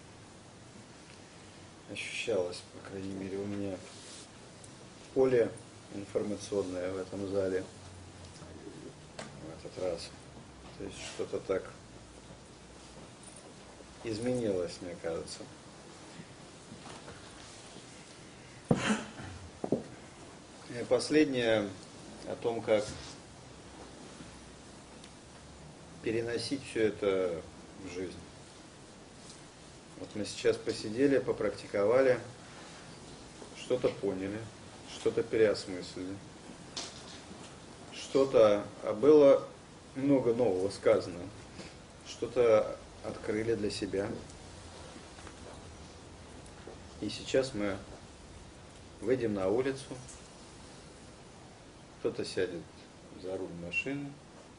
Speaker 1: ощущалось, по крайней мере, у меня поле информационное в этом зале в этот раз. То есть что-то так изменилось, мне кажется. И последнее о том, как переносить все это в жизнь. Вот мы сейчас посидели, попрактиковали, что-то поняли, что-то переосмыслили, что-то, а было много нового сказано, что-то открыли для себя. И сейчас мы выйдем на улицу, кто-то сядет за руль машины,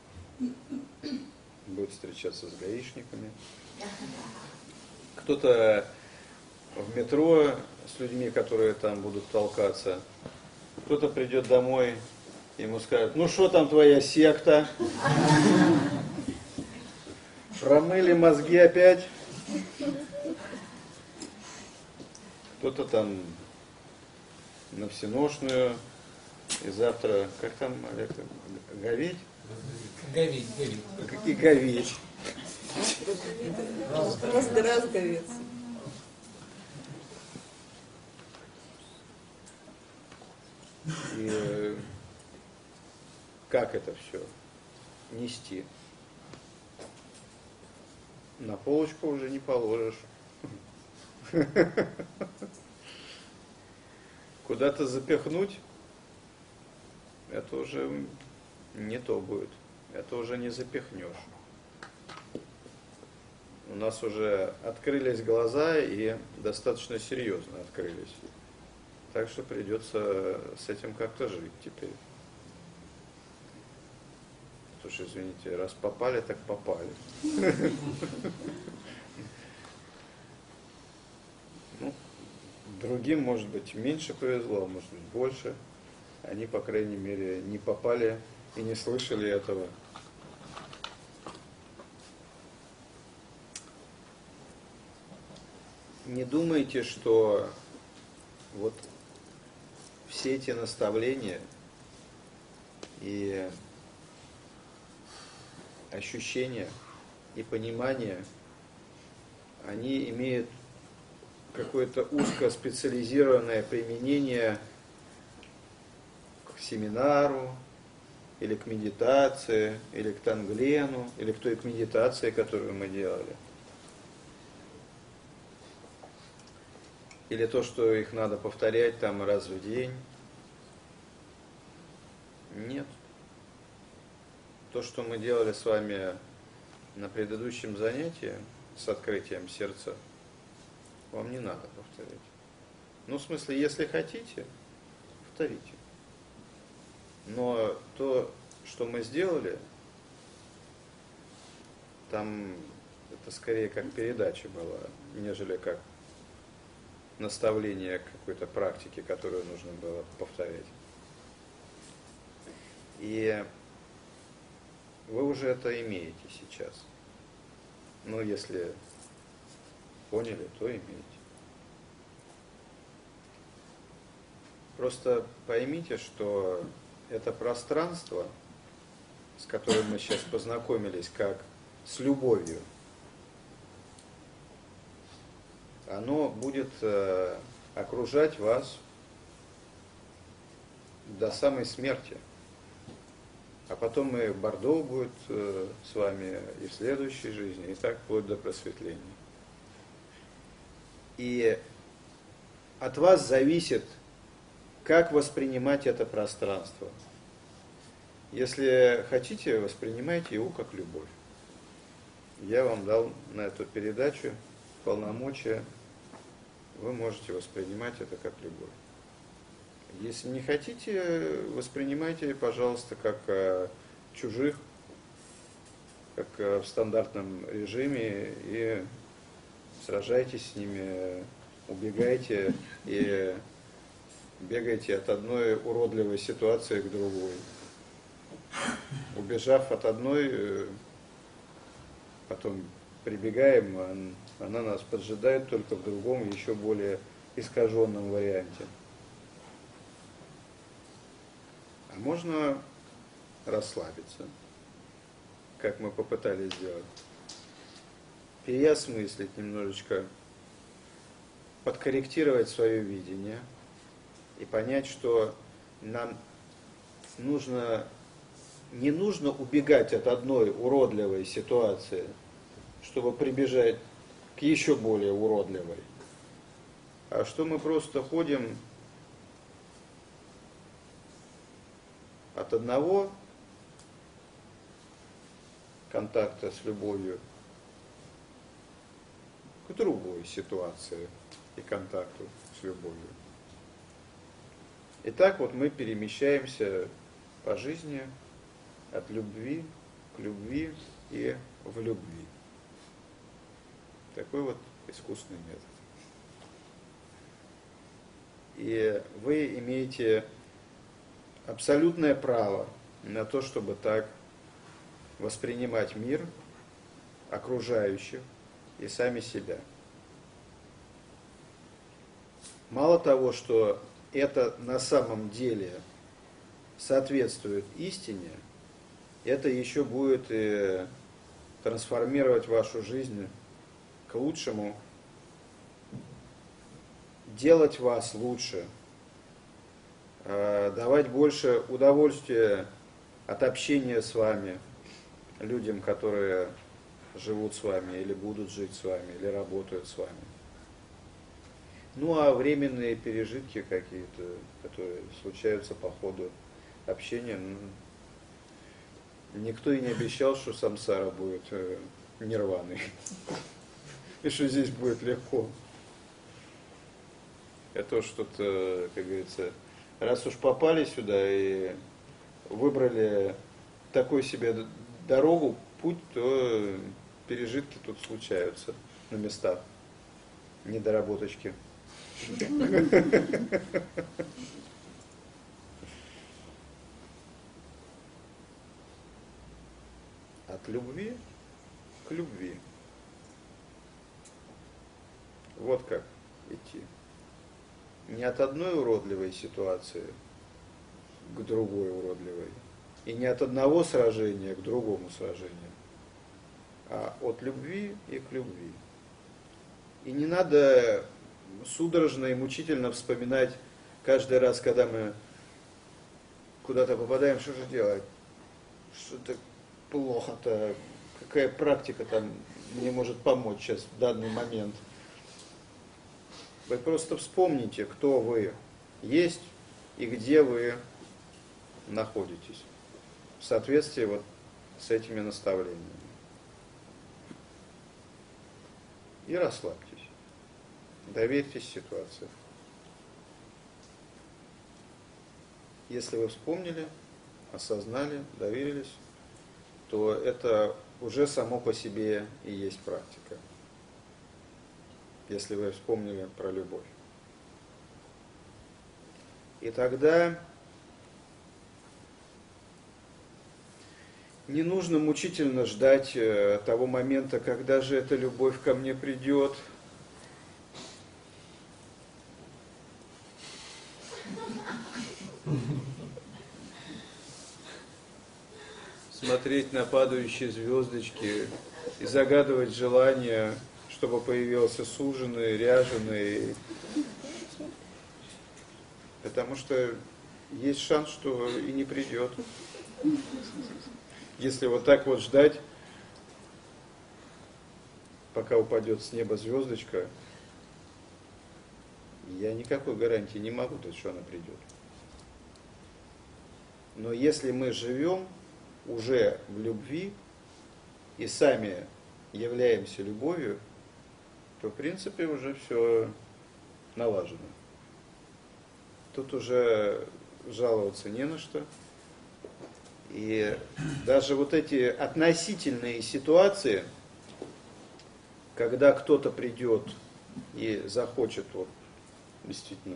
Speaker 1: будет встречаться с гаишниками, кто-то в метро с людьми, которые там будут толкаться, кто-то придет домой, ему скажут: ну что там твоя секта? Промыли мозги опять? Кто-то там на всеношную, и завтра, как там, Олег, говить?
Speaker 3: Говить.
Speaker 1: И говить.
Speaker 5: Разговец.
Speaker 1: И как это все нести? На полочку уже не положишь. Куда-то запихнуть, это уже не то будет. Это уже не запихнешь. У нас уже открылись глаза и достаточно серьезно открылись. Так что придется с этим как-то жить теперь. Потому что, извините, раз попали, так попали. Ну, другим, может быть, меньше повезло, а может быть, больше. Они, по крайней мере, не попали и не слышали этого. Не думайте, что вот все эти наставления и ощущения и понимание, они имеют какое-то узкоспециализированное применение к семинару, или к медитации, или к танглену, или к той медитации, которую мы делали. Или то, что их надо повторять там раз в день. Нет. То, что мы делали с вами на предыдущем занятии с открытием сердца, вам не надо повторять. Ну, в смысле, если хотите, повторите. Но то, что мы сделали, там это скорее как передача была, нежели как наставление какой-то практики, которую нужно было повторять. И вы уже это имеете сейчас. Ну, если поняли, то имеете. Просто поймите, что это пространство, с которым мы сейчас познакомились, как с любовью, оно будет окружать вас до самой смерти. А потом и Бордо будет с вами и в следующей жизни, и так вплоть до просветления. И от вас зависит, как воспринимать это пространство. Если хотите, воспринимайте его как любовь. Я вам дал на эту передачу полномочия, вы можете воспринимать это как любовь. Если не хотите, воспринимайте, пожалуйста, как чужих, как в стандартном режиме, и сражайтесь с ними, убегайте и бегайте от одной уродливой ситуации к другой. Убежав от одной, потом прибегаем, она нас поджидает только в другом, еще более искаженном варианте. А можно расслабиться, как мы попытались сделать. Переосмыслить немножечко, подкорректировать свое видение и понять, что нам не нужно убегать от одной уродливой ситуации, чтобы прибежать к еще более уродливой. А что мы просто ходим от одного контакта с любовью к другой ситуации и контакту с любовью. И так вот мы перемещаемся по жизни от любви к любви и в любви. Такой вот искусственный метод. И вы имеете абсолютное право на то, чтобы так воспринимать мир, окружающих и сами себя. Мало того, что это на самом деле соответствует истине, это еще будет и трансформировать вашу жизнь к лучшему, делать вас лучше, давать больше удовольствия от общения с вами, людям, которые живут с вами, или будут жить с вами, или работают с вами. Ну а временные пережитки какие-то, которые случаются по ходу общения, никто и не обещал, что самсара будет нирваной, и что здесь будет легко. Это что-то, как говорится, раз уж попали сюда и выбрали такую себе дорогу, путь, то пережитки тут случаются на местах, недоработочки. От любви к любви. Вот как идти. Не от одной уродливой ситуации к другой уродливой. И не от одного сражения к другому сражению. А от любви и к любви. И не надо судорожно и мучительно вспоминать каждый раз, когда мы куда-то попадаем, что же делать? Что-то плохо-то, какая практика там мне может помочь сейчас в данный момент. Вы просто вспомните, кто вы есть и где вы находитесь в соответствии вот с этими наставлениями. И расслабьтесь. Доверьтесь ситуации. Если вы вспомнили, осознали, доверились, то это уже само по себе и есть практика. Если вы вспомнили про любовь. И тогда не нужно мучительно ждать того момента, когда же эта любовь ко мне придет. Смотреть на падающие звездочки и загадывать желание, чтобы появился суженый, ряженый. Потому что есть шанс, что и не придет. Если вот так вот ждать, пока упадет с неба звездочка, я никакой гарантии не могу дать, что она придет. Но если мы живем уже в любви и сами являемся любовью, то в принципе уже все налажено. Тут уже жаловаться не на что. И даже вот эти относительные ситуации, когда кто-то придет и захочет вот действительно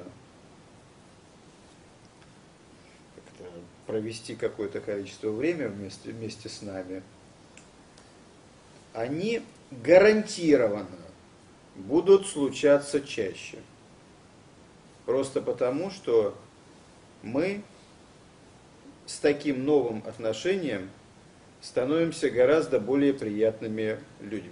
Speaker 1: как-то провести какое-то количество времени вместе с нами, они гарантированно будут случаться чаще. Просто потому, что мы с таким новым отношением становимся гораздо более приятными людьми.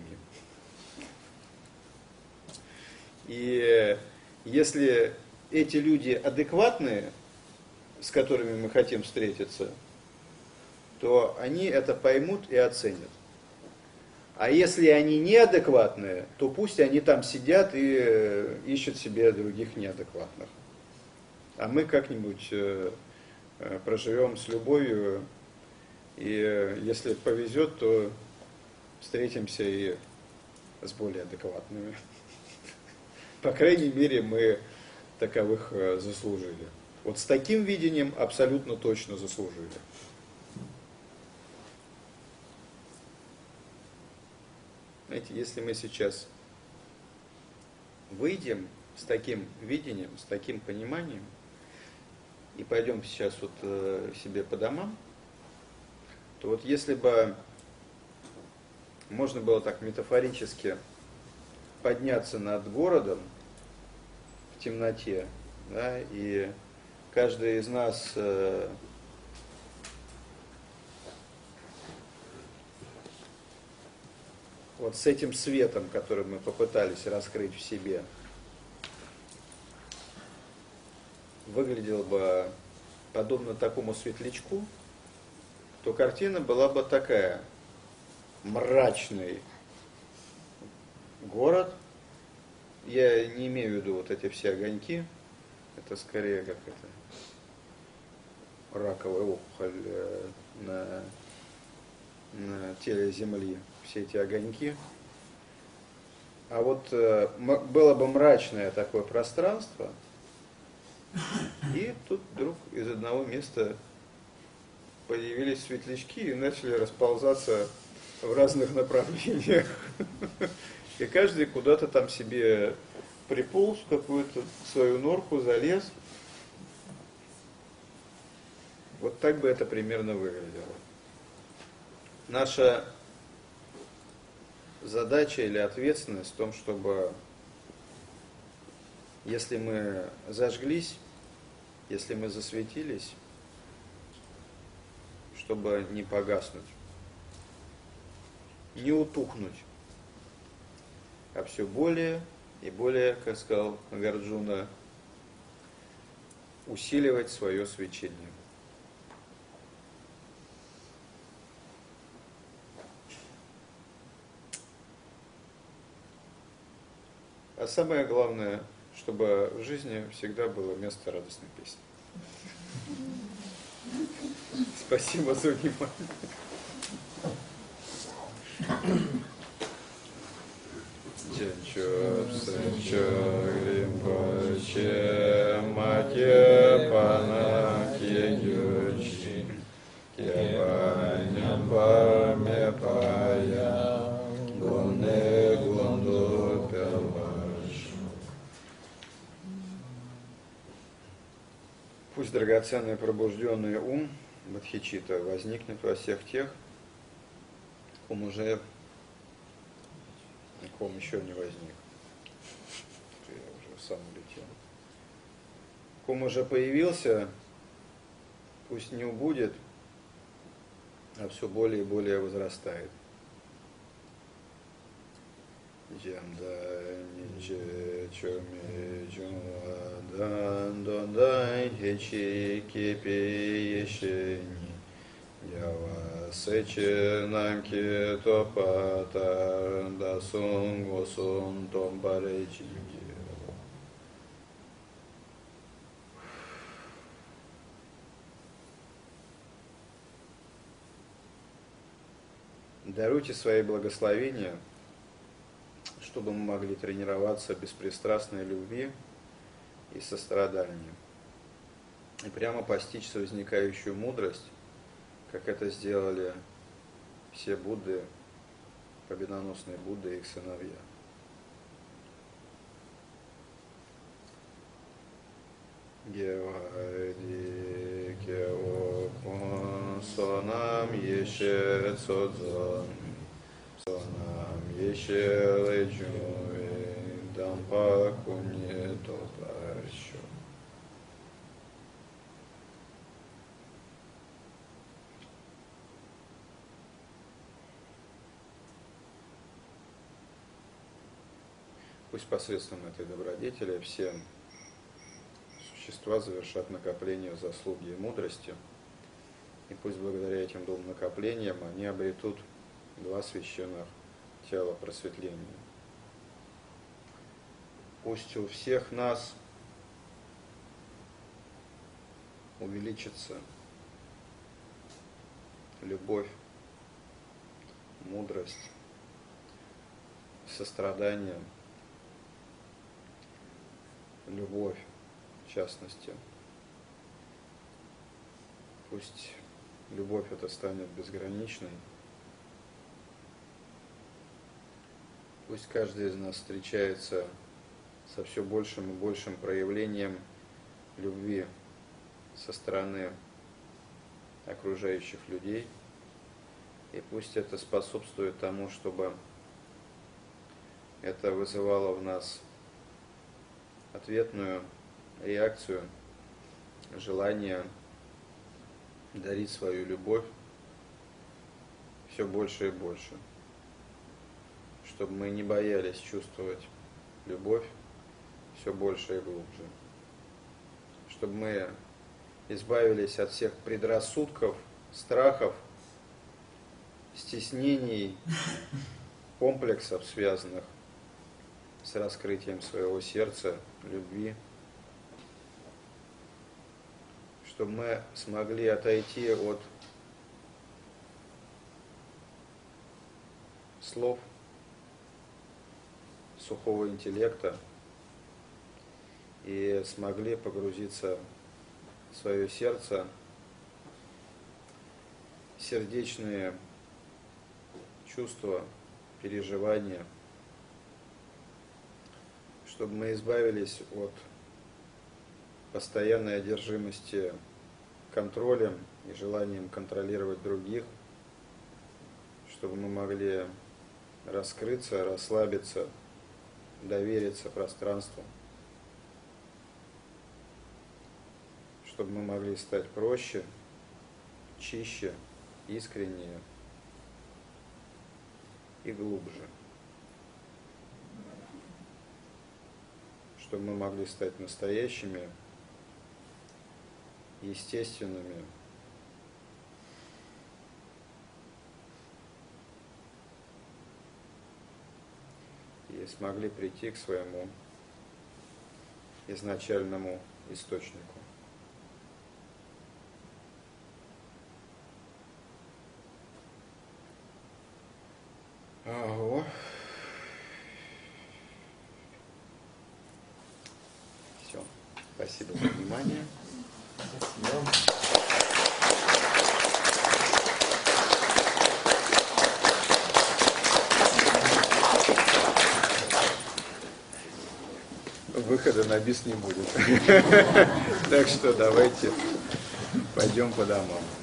Speaker 1: И если эти люди адекватные, с которыми мы хотим встретиться, то они это поймут и оценят. А если они неадекватные, то пусть они там сидят и ищут себе других неадекватных. А мы как-нибудь проживем с любовью, и если повезет, то встретимся и с более адекватными. По крайней мере, мы таковых заслужили. Вот с таким видением абсолютно точно заслужили. Знаете, если мы сейчас выйдем с таким видением, с таким пониманием, и пойдем сейчас вот себе по домам, то вот если бы можно было так метафорически подняться над городом в темноте, да, и каждый из нас вот с этим светом, который мы попытались раскрыть в себе, выглядел бы подобно такому светлячку, то картина была бы такая: мрачный город. Я не имею в виду вот эти все огоньки, это скорее как это раковая опухоль на теле Земли, все эти огоньки. А вот было бы мрачное такое пространство, и тут вдруг из одного места появились светлячки и начали расползаться в разных направлениях. И каждый куда-то там себе приполз в какую-то свою норку, залез. Вот так бы это примерно выглядело. Наша задача или ответственность в том, чтобы, если мы зажглись, если мы засветились, чтобы не погаснуть, не утухнуть, а все более и более, как сказал Нагарджуна, усиливать свое свечение. А самое главное, чтобы в жизни всегда было место радостной песни. Спасибо за внимание. Пусть драгоценный пробужденный ум Бодхичитта возникнет во всех тех, ком еще не возник. Я уже сам улетел. Ком уже появился, пусть не убудет, а все более и более возрастает. Даруйте свои благословения, чтобы мы могли тренироваться в беспристрастной любви и сострадании, и прямо постичь возникающую мудрость, как это сделали все Будды, победоносные Будды и их сыновья. Гевади Кеокун Сонам Еше Цодзон Сонам Ешеле Джуи Дампа Куни Топарщу. Пусть посредством этой добродетели все существа завершат накопление заслуги и мудрости, и пусть благодаря этим двум накоплениям они обретут два священных тела просветления. Пусть у всех нас увеличится любовь, мудрость, сострадание, любовь, в частности. Пусть любовь эта станет безграничной. Пусть каждый из нас встречается со все большим и большим проявлением любви со стороны окружающих людей. И пусть это способствует тому, чтобы это вызывало в нас ответную реакцию, желание дарить свою любовь все больше и больше. Чтобы мы не боялись чувствовать любовь все больше и глубже. Чтобы мы избавились от всех предрассудков, страхов, стеснений, комплексов, связанных с раскрытием своего сердца, любви. Чтобы мы смогли отойти от слов, сухого интеллекта и смогли погрузиться в свое сердце, сердечные чувства, переживания, чтобы мы избавились от постоянной одержимости контролем и желанием контролировать других, чтобы мы могли раскрыться, расслабиться, довериться пространству, чтобы мы могли стать проще, чище, искреннее и глубже, чтобы мы могли стать настоящими, естественными, и смогли прийти к своему изначальному источнику. Ого. Все. Спасибо за внимание. Выхода на бис не будет. Так что давайте пойдем по домам.